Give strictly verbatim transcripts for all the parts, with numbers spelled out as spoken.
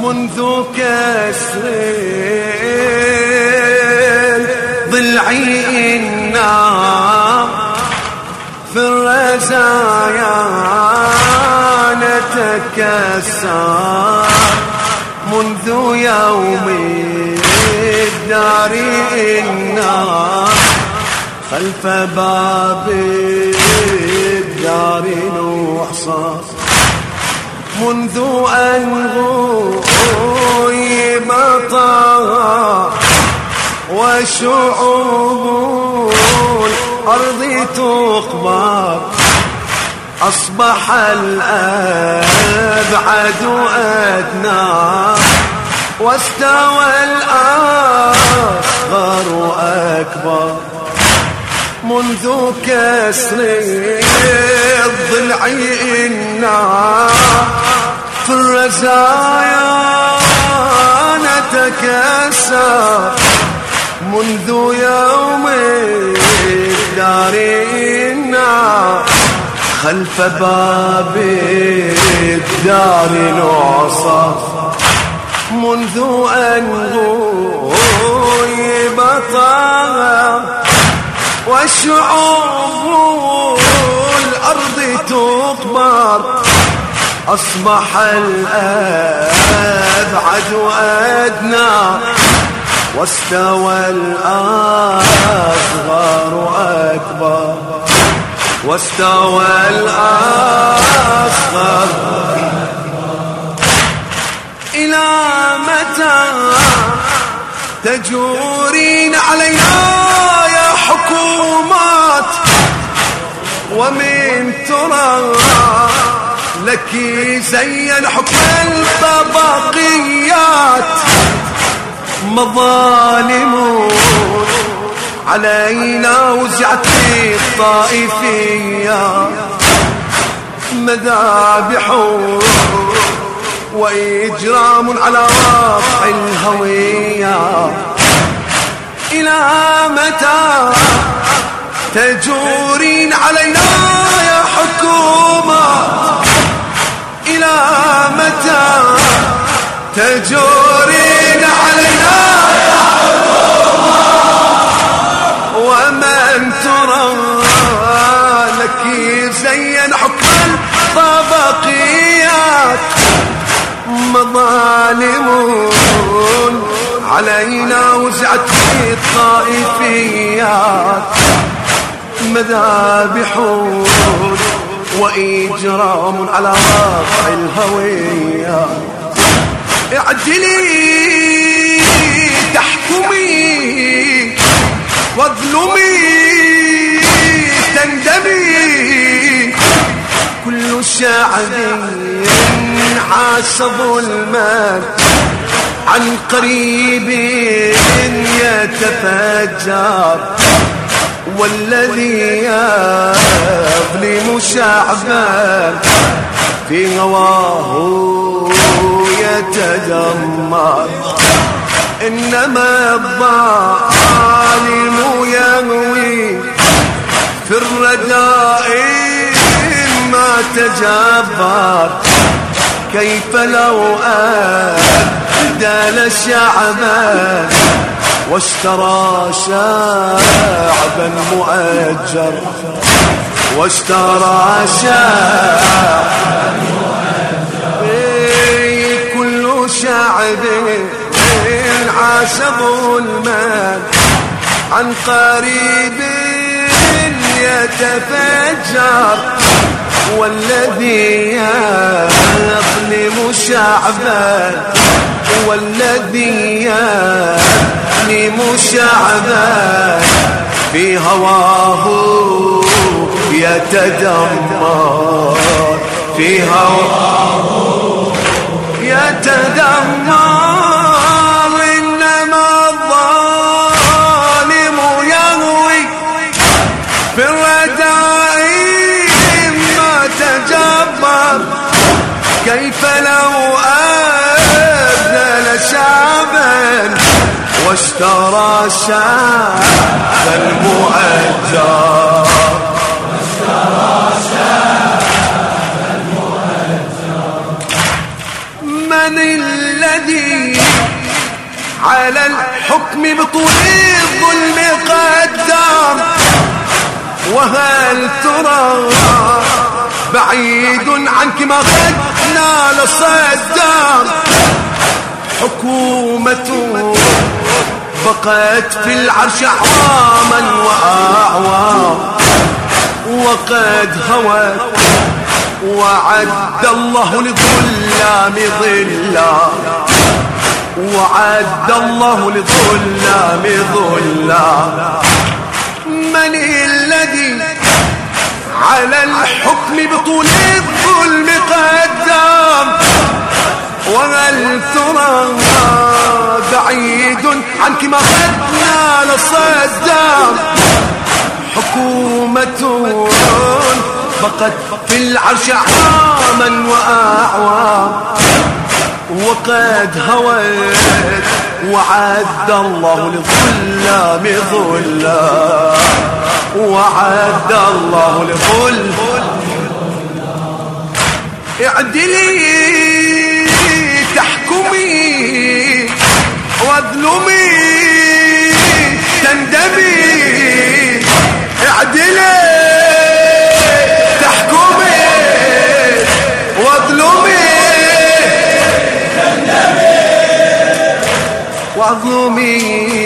منذ كسر ضلعي النار في الرزايا نتكسر منذ يوم الدار النار خلف باب الدار نحصر منذ أن غيب طه وشعوب الأرض تقبر أصبح الأبعد أدنى واستوى الأصغر أكبر منذ كسر الضلع النار في الرزايا نتكسر منذ يوم الدار النار خلف باب الدار نعصر منذ أن غيب طه وشعوب الأرض تقبر أصبح الأبعد أدنى واستوى الأصغر أكبر واستوى الأصغر إلى متى تجورين علينا يا حكومات ومن ترى لك زين حكم الطبقيات مظالم علينا وزعت في الطائفية مذابح وإجرام على رفع الهوية إلى متى تجورين علينا يا حكومة إلى متى تجورين علينا يا حكومة ومن ترى لك زين حكم الطبقيات مظالم علينا وزعت في الطائفيات مذابح وإجرام على رفع الهوية اعدلي تحكمي واظلمي تندمي كل شعب عاش ظلما عن قريب يتفجر والذي يظلم شعبا في هواه يتدمر إنما الظالم يهوي في الرداء ما تجبر كيف لو أهدى شعبا واشترى شعبا مؤجر واشترى شعبا مؤجر كل شعب عاش ظلما عن قريب يتفجر والذي يظلم شعبا والذي يظلم شعبا في هواه يتدمر في هواه يتدمر إنما الظالم يهوي في الرداء ما تجبر كيف لو أبدل شعبا واشترى شعبا مؤجر واشترى شعبا مؤجر من الذي على الحكم بطول الظلم قدام؟ وهل ترى بعيد عنك ما قد نال صدام؟ حكومة بقت في العرش أعواما وأعوام، وقد هوت وعد الله للظلام ظلا، وعد الله للظلام ظلا. من الذي على الحكم بطول الظلم قدام؟ وهل ترى بعيد عنك ما قد نال صدام؟ حكومة بقت في العرش أعواما وأعوام، وقد هوت وعد الله للظلام ظلا، وعد الله للظلام. اعدلي تحكمي واظلمي تندمي، اعدلي تحكمي واظلمي تندمي، واظلمي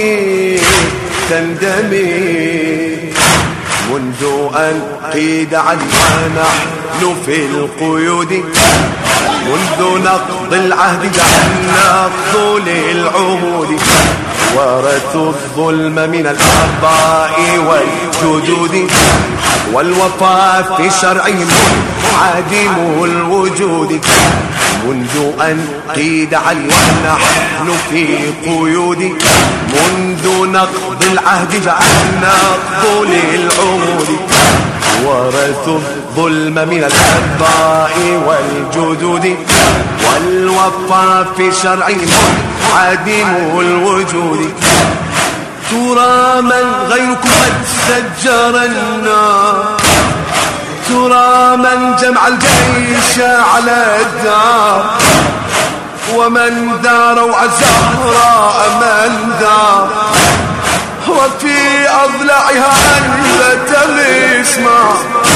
تندمي. منذ أن قيد عنا نحن في القيود، منذ نقض العهد جعلنا طول العهود، ورثوا الظلم من الآباء والجدود، والوفاء في شرعهم عديم الوجود. منذ أن قيد علي ونحن في قيود، منذ نقض العهد جعلنا طول العهود، ورثوا الظلم من الآباء والجدود، والوفاء في شرعهم عديم الوجود. ترى من غيركم قد سجر النار، ترى من جمع الجيش على الدار، ومن دار وعزهراء من دار، وفي أضلعها أنبت مسمار.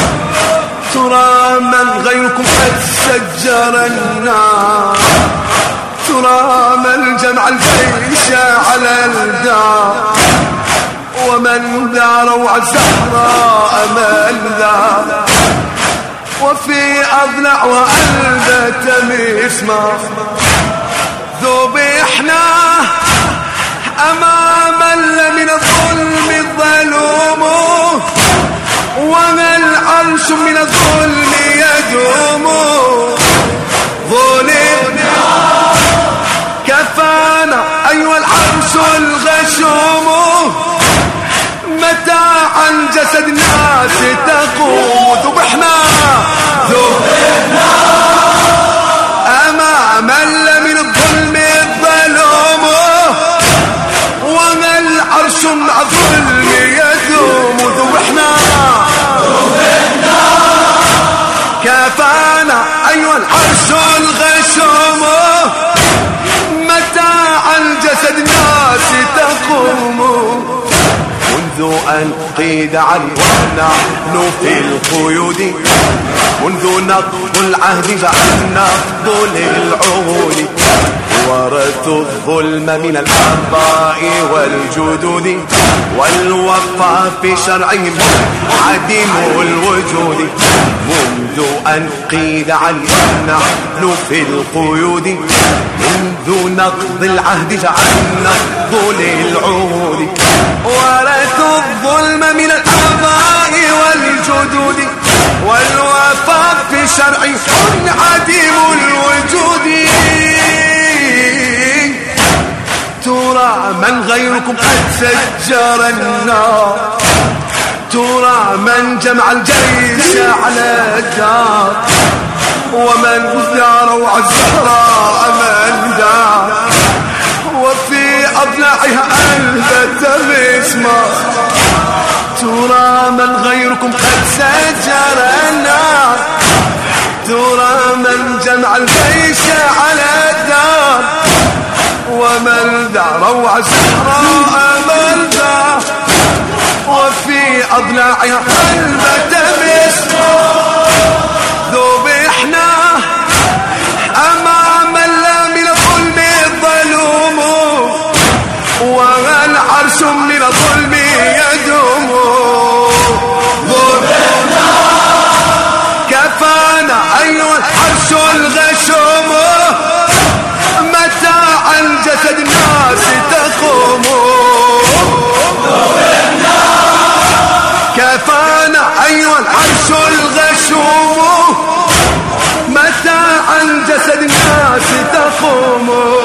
ترى من غيركم قد سجر النار، ترى من جمع الجيش على الدار، ومن دار وعزهراء من دار، وفي أضلع وأنبت مسمار. ذبحنا أمام من الظلم الظلوم، وما العرش من الظلم يدوم. ظلمنا كفانا أيها العرش الغشوم، متاعا جسد الناس تقوم. ذبحنا ذبحنا أمام من الظلم الظلوم، وما العرش مع الظلم يدوم. ذبحنا ذبحنا كفانا أيها العرش الغشوم، متاعا جسد الناس تقوم. منذ أن قيد علي ونحن في القيود، منذ نقض العهد جعلنا طول العهود، ورثوا الظلم من الآباء والجدود، والوفاء في شرعهم عديم الوجود. منذ أن قيد علي ونحن في القيود، منذ نقض العهد جعلنا طول العهود، ورثوا الظلم من الآباء والجدود، والوفاء في شرعهم عديم الوجود. ترى من غيركم قد سجر النار، ترى من جمع الجيش على الدار، ومن دار وعزهراء من دار، وفي أضلاعها أنبت مسمار. ترى من غيركم قد سجر النار، ترى من جمع الجيش على الدار، روعة زهراء ملدى وفي أضلاعها قلبة مسمار ذبحنا أمام الله من الظلم الظلوم والعرش من الظلم يدوم ذبحنا كفانا أيها العرش الغشوم متاع الجسد الناس تقوم ذبحنا كفانا أيها العرش الغشوم متاع الجسد الناس تقوم